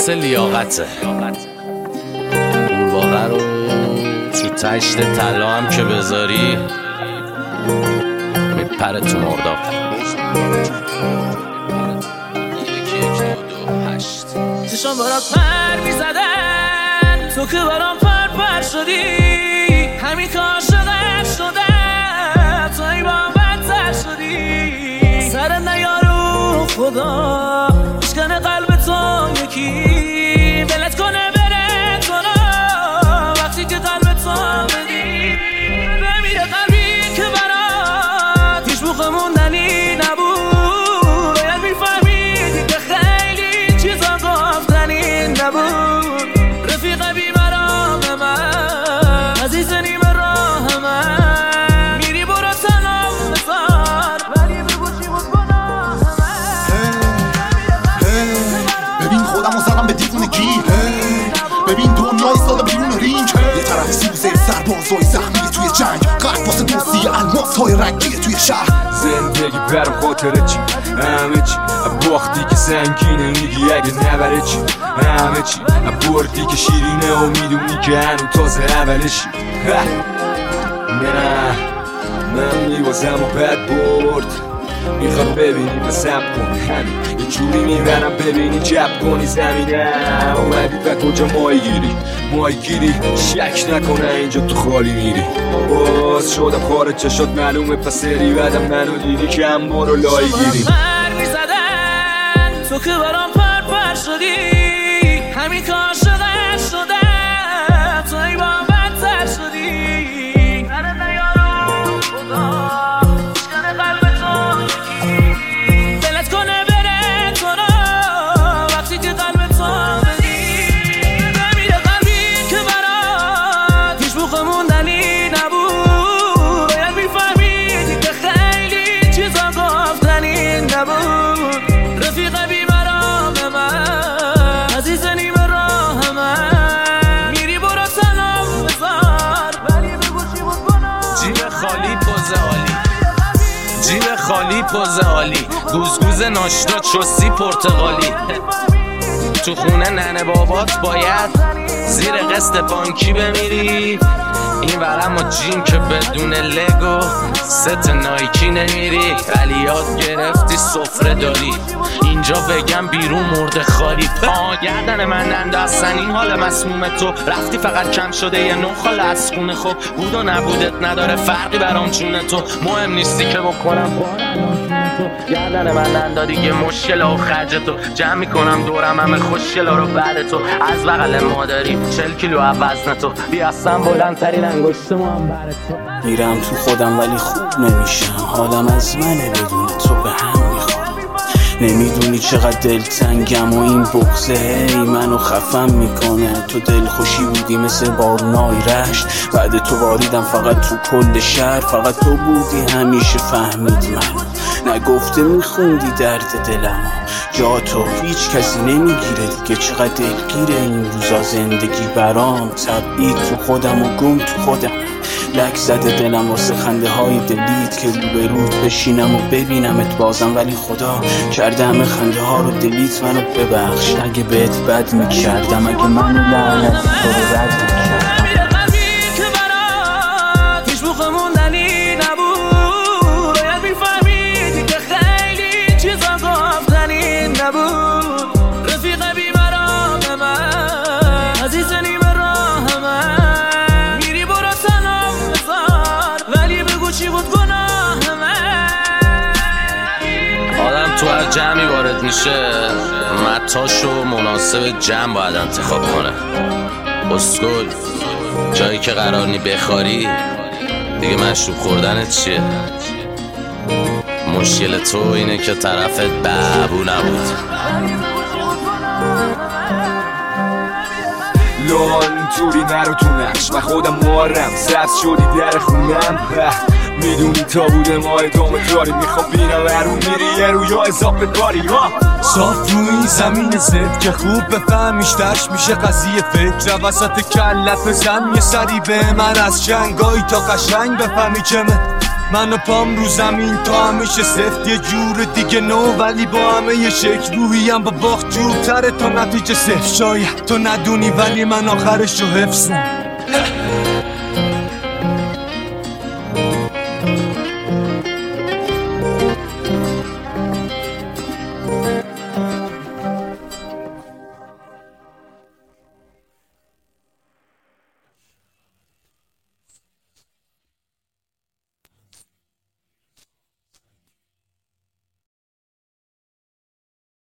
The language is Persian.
مثل لیاقته. قورباغه رو تو تشت طلا هم که بذاری میپره تو مرداب. 1-2-8 چشام برات پر میزدن، تو که برام پر شدی. همین که عاشقت شدم، تو ای با بدتر شدی. سر نیارو خدا بشکنه قلب تو یکی، ولت کنه بره کنه وقتی که قلب تو بدی. بمیره قلبی که برات هیچ موقع موندنی نبود. باید میفهمیدی که خیلی چیزا گفتنی نبود. رفیق بیمرام من، عزیز نیم راه من، میری برو تنم بذار ولی بگو چی بود گناه من. ببین خودمو زدم به دیوونگی، ببین دنیا ایستاده بیرون رینگ. یه طرف سوزه سربازای زخمی توی جنگ، قلب واسه دوستی الماس های رنگی توی شهر. زندگی برام خاطره چی، همه چی باختی که سنگینه، میگی اگه نبره چی، همه چی بردی که شیرینه و میدونی که هنو تازه اولشی. نه من میوازم و بد برد، میخواد ببینی پسم کن همین یه جوری میبرم ببینی جب کنی زمینه. اومدی و کجا ماهی گیری شک نکنه اینجا تو خالی میری. باز شدم خارج چشات معلومه پس سری بعدم منو دیدی که هم برو لای گیری. تو که برام پر شدی، همین که عاشقت شدم، تو ای با بدتر شدی. سر نیارو خدا بشکنه قلب تو یکی، ولت کنه بره کنه وقتی که قلب تو بدی. بمیره قلبی که برات هیچ موقع موندنی نبود. باید میفهمیدی که خیلی چیزا گفتنی نبود. رفیق بیمرام من، عزیز نیم راه من، میری برو تنم بذار ولی بگو چی بود گناه. جیب خالی پوز عالی، جیب خالی پوز عالی، گوزگوز ناشتا چوسی پرتغالی. تو خونه ننه بابات باید زیر قسط بانکی بمیری. این ورم و جیم که بدون لگو ست نایکی نمیری. ولی یاد گرفتی سفره داری، اینجا بگم بیرون مرده خالی. گردن من اندازن این حال مسموم تو، رفتی فقط کم شده یه نخال از خونه. خوب بود و نبودت نداره فرقی برام چونه تو. مهم نیستی که بکنم تو، گردن من اندازی یه مشکل و خرج تو. جمع میکنم دورم همه خوشگلا رو بعد تو. از بغل مادری 40 کیلو وزن تو، بیاستم بلندترین انگشتمو هم بر تو. میرم تو خودم ولی خوب نمیشم، حالم از منه بدون تو به هم میخورم. نمیدونی چقدر دلتنگم و این بغضه هی منو خفم میکنه. تو دلخوشی بودی مثل بارونای رشت، بعد تو واریدم فقط تو کل شهر. فقط تو بودی همیشه فهمید منو، نگفته میخوندی درد دلمو. جا تو هیچ کسی نمیگیره دیگه، چقدر دلگیره این روزا زندگی برام. تبعید تو خودم و گم تو خودم، لک زده دلم واسه خنده های دلیت که روبروت بشینم و ببینمت بازم. ولی خدا کرده همه خنده ها رو دلیت، منو ببخش اگه بهت بد میکردم، اگه منو لعنت تو رو رد میکردم. رفیق بیمرام من، عزیز نیم راه من، میری برو تنم بذار ولی بگو چی بود گناه من. آدم تو هر جمعی وارد میشه متاشو مناسب جمع باید انتخاب کنه. اسکول جایی که قرار نی بخاری دیگه مشروب خوردنت چیه؟ مشکل تو اینه که طرفت بابو نبود. لان توری نرو تو نقش، من خودم مارم سبز شدی در خونم. میدونی تا بوده ما ادامه داری، میخوام بینم هرون میری یه رویا اضافه داری. صاف روی این زمین زد که خوب بفهمیش درش میشه قضیه فکر. وسط کلت بزن یه سری به من از جنگایی تا قشنگ بفهمی که من و پام رو زمین تا همیشه سفت، یه جور دیگه نو ولی با همه یه شکل. روحیم با باخت جورتره تا نتیجه صفر. شاید تو ندونی ولی من آخرشو حفظم.